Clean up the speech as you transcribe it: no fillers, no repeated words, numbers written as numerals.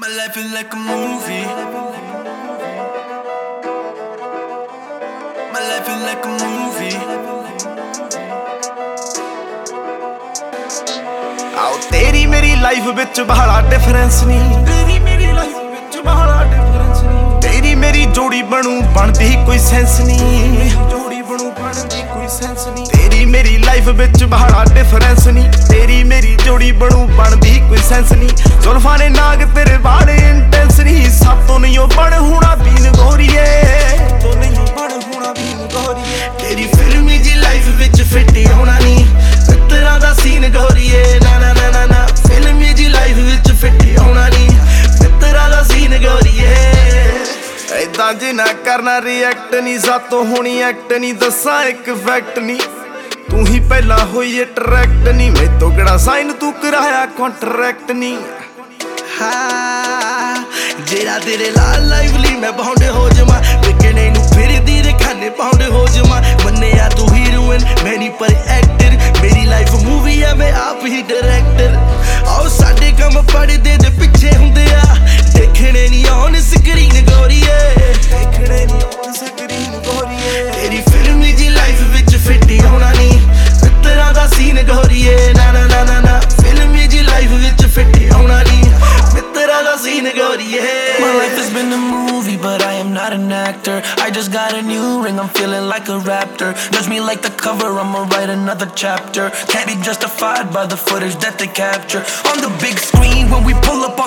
My life is like a movie. My life is like a movie. ਆਓ ਤੇਰੀ ਮੇਰੀ life ਵਿੱਚ ਬੜਾ ਡਿਫਰੈਂਸ ਨਹੀਂ, ਤੇਰੀ ਮੇਰੀ ਲਾਈਫ ਵਿੱਚ ਬੜਾ ਡਿਫਰੈਂਸ ਨਹੀਂ। ਤੇਰੀ ਮੇਰੀ ਜੋੜੀ ਬਣਦੀ ਕੋਈ ਸੈਂਸ ਨਹੀਂ, ਜੋੜੀ ਬਣਦੀ ਕੋਈ ਸੈਂਸ ਨਹੀਂ। ਤੇਰੀ ਮੇਰੀ ਲਾਈਫ ਵਿੱਚ ਬੜਾ ਡਿਫਰੈਂਸ ਨਹੀਂ, ਤੇਰੀ ਮੇਰੀ ਜੋੜੀ ਬਣਦੀ ਕੋਈ ਸੈਂਸ ਨਹੀਂ। ਜ਼ੁਲਫਾਂ ਨੇ ਨਾਗ ਤੇਰੇ ਬਾੜੇ ਇੰਟੈਂਸ ਨਹੀਂ, ਸਭ ਤੋਂ ਨਹੀਂ ਉਹ ਬਣ ਹੋਣਾ ਬੀਨ ਗੋਰੀਏ, ਤੋਂ ਨਹੀਂ ਬਣ ਹੋਣਾ ਬੀਨ ਗੋਰੀਏ। ਤੇਰੀ ਫਿਲਮੀ ਜੀ ਲਾਈਫ ਵਿੱਚ ਫਿੱਟ ਹੋਣਾ ਨਹੀਂ, ਮਿੱਤਰਾਂ ਦਾ ਸੀਨ ਗੋਰੀਏ। ਨਾ ਨਾ ਨਾ ਨਾ ਨਾ ਫਿਲਮੀ ਜੀ ਲਾਈਫ ਵਿੱਚ ਫਿੱਟ ਹੋਣਾ ਨਹੀਂ, ਮਿੱਤਰਾਂ ਦਾ ਸੀਨ ਗੋਰੀਏ। ਏਦਾਂ ਜੇ ਨਾ ਕਰਨਾ ਰਿਐਕਟ ਨਹੀਂ, ਸਾਤੋਂ ਹੋਣੀ ਐਕਟ ਨਹੀਂ, ਦੱਸਾਂ ਇੱਕ ਫੈਕਟ ਨਹੀਂ, ਤੂੰ ਹੀ ਪਹਿਲਾਂ ਹੋਈ ਅਟਰੈਕਟ ਨਹੀਂ। ਮੈਥੋਂ ਕਿਹੜਾ ਸਾਈਨ ਤੂੰ ਕਰਾਇਆ ਕੰਟਰੈਕਟ ਨਹੀਂ। ਹਾਂ ਜਿਹੜਾ ਤੇਰੇ ਨਾਲ ਲਾਈਵਲੀ ਮੈਂ ਬਾਉਂਡ ਹੋ ਜਾਵਾਂ, ਵਿਕਣੇ ਨੂੰ ਫਿਰਦੀ ਦੇ ਖਾਨੇ ਪਾਉਂਡ ਹੋ ਜਾਵਾਂ। ਮੰਨਿਆ ਤੂੰ ਹੀਰੋਇਨ ਮੈਂ ਨਹੀਂ ਪਰ ਐਕਟਰ, ਮੇਰੀ ਲਾਈਫ ਮੂਵੀ ਆ ਮੈਂ ਆਪ ਹੀ ਡਾਇਰੈਕਟਰ। ਆਓ ਸਾਡੇ ਕੰਮ ਪੜਦੇ ਦੇ ਪਿੱਛੇ ਹੁੰਦੇ ਆ, ਦੇਖਣੇ ਨਹੀਂ ਔਨ ਸਕਰੀਨ ਗੋਰੀਏ, ਦੇਖਣੇ ਨਹੀਂ ਔਨ ਸਕਰੀਨ ਗੋਰੀਏ। ਤੇਰੀ ਫਿਲਮੀ ਜੀ ਲਾਈਫ ਵਿੱਚ ਫਿੱਟ ਹੋਣਾ ਨਹੀਂ, ਮਿੱਤਰਾਂ ਦਾ ਸੀਨ ਗੋਰੀਏ। ਨਾ ਨਾ ਨਾ ਨਾ ਨਾ ਫਿਲਮੀ ਜੀ ਲਾਈਫ ਵਿੱਚ ਫਿੱਟ ਹੋਣਾ ਨਹੀਂ, ਮਿੱਤਰਾਂ ਦਾ ਸੀਨ ਗੋਰੀਏ। My life has been a movie, but I am not an actor. I just got a new ring, I'm feeling like a raptor. Judge me like the cover, I'ma write another chapter. Can't be justified by the footage that they capture on the big screen when we pull up